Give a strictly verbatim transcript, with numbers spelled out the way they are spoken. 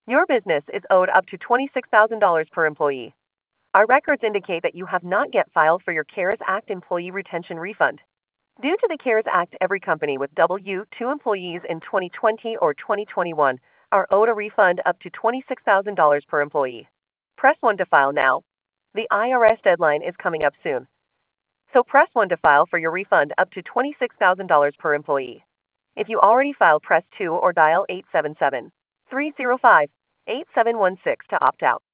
Your business is owed up to twenty-six thousand dollars per employee. Our records indicate that you have not yet filed for your CARES Act employee retention refund. Due to the CARES Act, every company with W two employees in twenty twenty or twenty twenty-one are owed a refund up to twenty-six thousand dollars per employee. Press one to file now. The I R S deadline is coming up soon. So press one to file for your refund up to twenty-six thousand dollars per employee. If you already filed, press two or dial eight seven seven, three zero five, eight seven one six to opt out.